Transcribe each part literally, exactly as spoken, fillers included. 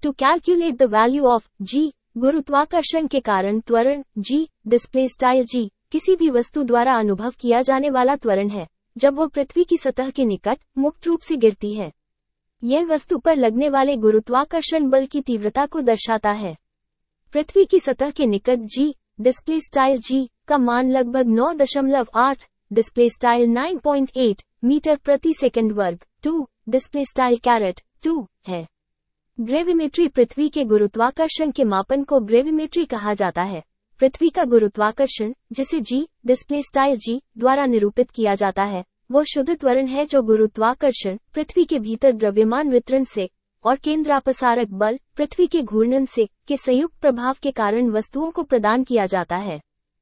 To calculate the value of g, गुरुत्वाकर्षण के कारण त्वरण जी, डिस्प्ले स्टाइल जी, किसी भी वस्तु द्वारा अनुभव किया जाने वाला त्वरण है जब वो पृथ्वी की सतह के निकट मुक्त रूप से गिरती है। यह वस्तु पर लगने वाले गुरुत्वाकर्षण बल की तीव्रता को दर्शाता है। पृथ्वी की सतह के निकट जी, डिस्प्ले स्टाइल जी, का मान लगभग नौ दशमलव आठ, डिस्प्ले स्टाइल नौ पॉइंट आठ मीटर प्रति सेकंड वर्ग, two, display style caret two है। ग्रेविमेट्री पृथ्वी के गुरुत्वाकर्षण के मापन को ग्रेविमेट्री कहा जाता है। पृथ्वी का गुरुत्वाकर्षण, जिसे जी, डिस्प्ले स्टाइल जी, द्वारा निरूपित किया जाता है, वो शुद्ध त्वरण है जो गुरुत्वाकर्षण, पृथ्वी के भीतर द्रव्यमान वितरण से, और केंद्रापसारक बल, पृथ्वी के घूर्णन से, के संयुक्त प्रभाव के कारण वस्तुओं को प्रदान किया जाता है।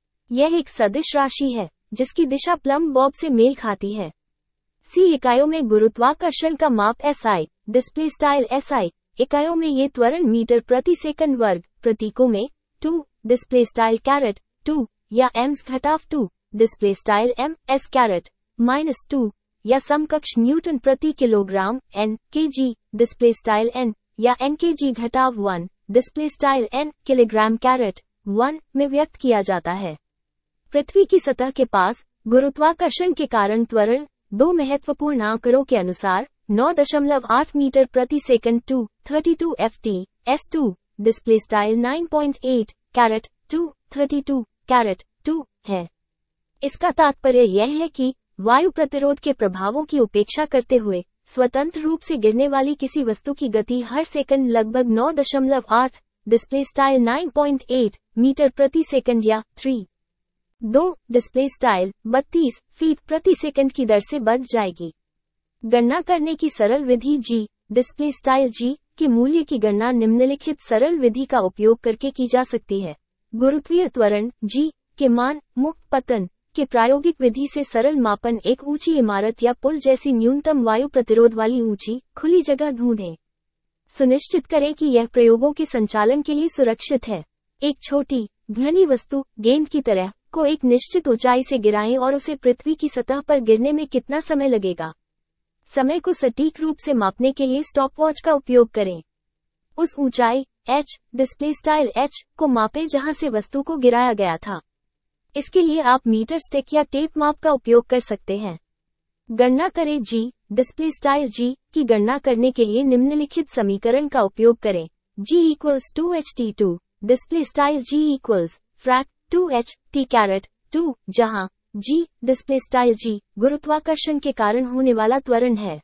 यह एक सदिश राशि है, जिसकी दिशा प्लम बॉब से मेल खाती है। सी इकाइयों में गुरुत्वाकर्षण का माप एसआई, डिस्प्ले स्टाइल एसआई, इकाइयों में ये त्वरण मीटर प्रति सेकंड वर्ग, प्रतीकों में two, display style caret two, या एम्स घटाव two, display style m s caret minus two, या समकक्ष न्यूटन प्रति kilogram N k g, display style N, या एन के जी घटाव one, display style N kilogram caret one में व्यक्त किया जाता है। पृथ्वी की सतह के पास गुरुत्वाकर्षण के कारण त्वरण दो महत्वपूर्ण आंकड़ों के अनुसार नौ दशमलव आठ मीटर प्रति second two, thirty two f t s two, display style नौ पॉइंट आठ caret two, thirty two caret two है। इसका तात्पर्य यह है कि वायु प्रतिरोध के प्रभावों की उपेक्षा करते हुए स्वतंत्र रूप से गिरने वाली किसी वस्तु की गति हर सेकंड लगभग नौ दशमलव आठ, डिस्प्ले स्टाइल नौ पॉइंट आठ मीटर प्रति सेकंड या थ्री दो, डिस्प्ले स्टाइल बत्तीस फीट प्रति सेकंड की दर से बढ़ जाएगी। गणना करने की सरल विधि जी, डिस्प्ले स्टाइल जी, के मूल्य की गणना निम्नलिखित सरल विधि का उपयोग करके की जा सकती है। गुरुत्वीय त्वरण जी के मान मुक्त पतन के प्रायोगिक विधि से सरल मापन एक ऊंची इमारत या पुल जैसी न्यूनतम वायु प्रतिरोध वाली ऊंची खुली जगह ढूंढें। सुनिश्चित करें कि यह प्रयोगों के संचालन के लिए सुरक्षित है। एक छोटी घनी वस्तु गेंद की तरह को एक निश्चित ऊंचाई से गिराएं और उसे पृथ्वी की सतह पर गिरने में कितना समय लगेगा। समय को सटीक रूप से मापने के लिए स्टॉपवॉच का उपयोग करें। उस ऊंचाई h, डिस्प्ले स्टाइल h, को मापें जहां से वस्तु को गिराया गया था। इसके लिए आप मीटर स्टिक या टेप माप का उपयोग कर सकते हैं। गणना करें g, डिस्प्ले स्टाइल g, की गणना करने के लिए निम्नलिखित समीकरण का उपयोग करें। g equals two h t two, display style g equals frac two h t caret two, जहां g, डिस्प्ले स्टाइल g, गुरुत्वाकर्षण के कारण होने वाला त्वरण है।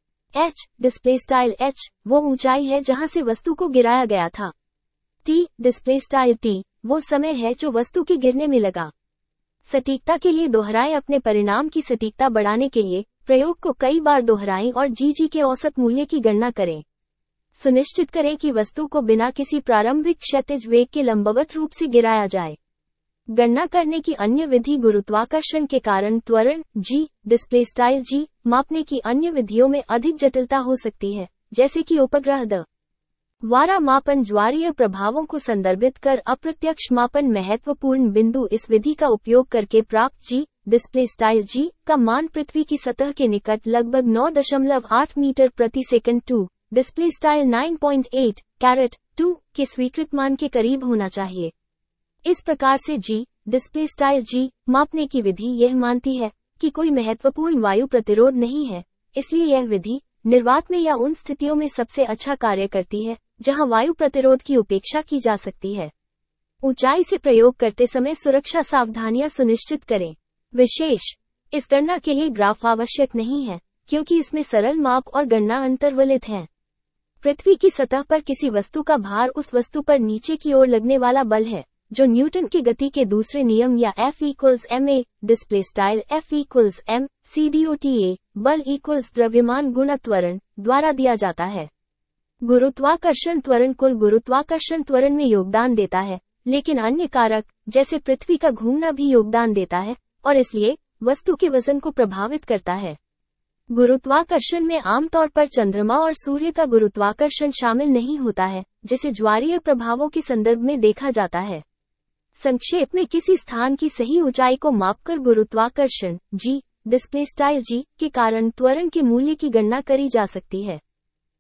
h, डिस्प्ले स्टाइल h, वो ऊंचाई है जहां से वस्तु को गिराया गया था। t, डिस्प्ले स्टाइल t, वो समय है जो वस्तु के गिरने में लगा। सटीकता के लिए दोहराएं। अपने परिणाम की सटीकता बढ़ाने के लिए प्रयोग को कई बार दोहराएं और जी के औसत मूल्य की गणना करें। सुनिश्चित करें कि वस्तु को बिना किसी प्रारंभिक क्षैतिज वेग के लंबवत रूप से गिराया जाए। गणना करने की अन्य विधि गुरुत्वाकर्षण के कारण त्वरण जी, डिस्प्ले स्टाइल जी, मापने की अन्य विधियों में अधिक जटिलता हो सकती है, जैसे कि उपग्रह द वारा मापन, ज्वारीय प्रभावों को संदर्भित कर अप्रत्यक्ष मापन। महत्वपूर्ण बिंदु, इस विधि का उपयोग करके प्राप्त जी, डिस्प्ले स्टाइल जी, का मान पृथ्वी की सतह के निकट लगभग नौ दशमलव आठ मीटर प्रति सेकंड टू, डिस्प्ले स्टाइल नौ पॉइंट आठ कैरेट टू, के स्वीकृत मान के करीब होना चाहिए। इस प्रकार से जी, डिस्प्ले स्टाइल जी, मापने की विधि यह मानती है कि कोई महत्वपूर्ण वायु प्रतिरोध नहीं है, इसलिए यह विधि निर्वात में या उन स्थितियों में सबसे अच्छा कार्य करती है जहां वायु प्रतिरोध की उपेक्षा की जा सकती है। ऊंचाई से प्रयोग करते समय सुरक्षा सावधानियां सुनिश्चित करें। विशेष, इस गणना के लिए ग्राफ आवश्यक नहीं है, क्योंकि इसमें सरल माप और गणना अंतर्वलित हैं। पृथ्वी की सतह पर किसी वस्तु का भार उस वस्तु पर नीचे की ओर लगने वाला बल है, जो न्यूटन की गति के दूसरे नियम या F equals m a, display style F equals m c d o t a, बल इक्वल्स द्रव्यमान गुणा त्वरण, द्वारा दिया जाता है। गुरुत्वाकर्षण त्वरण कुल गुरुत्वाकर्षण त्वरण में योगदान देता है, लेकिन अन्य कारक जैसे पृथ्वी का घूमना भी योगदान देता है और इसलिए वस्तु के वजन को प्रभावित करता है। गुरुत्वाकर्षण में आमतौर पर चंद्रमा और सूर्य का गुरुत्वाकर्षण शामिल नहीं होता है, जिसे ज्वारीय प्रभावों के संदर्भ में देखा जाता है। संक्षेप में, किसी स्थान की सही ऊंचाई को मापकर गुरुत्वाकर्षण जी, डिस्प्ले स्टाइल जी, के कारण त्वरण के मूल्य की गणना करी जा सकती है।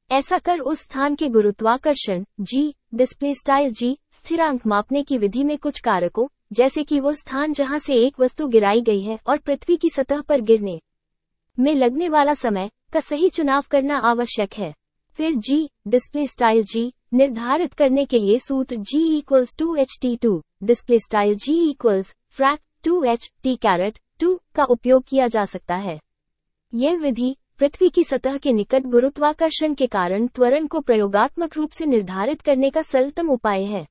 ऐसा कर उस स्थान के गुरुत्वाकर्षण जी डिस्प्ले स्टाइल जी स्थिरांक मापने की विधि में कुछ कारकों, जैसे कि वो स्थान जहां से एक वस्तु गिराई गई है और पृथ्वी की सतह पर गिरने में लगने वाला समय का सही चुनाव करना आवश्यक है। फिर जी डिस्प्ले स्टाइल जी निर्धारित करने के लिए सूत्र g equals two h t two display style g equals frac two h t caret two का उपयोग किया जा सकता है। यह विधि पृथ्वी की सतह के निकट गुरुत्वाकर्षण के कारण त्वरण को प्रयोगात्मक रूप से निर्धारित करने का सरलतम उपाय है।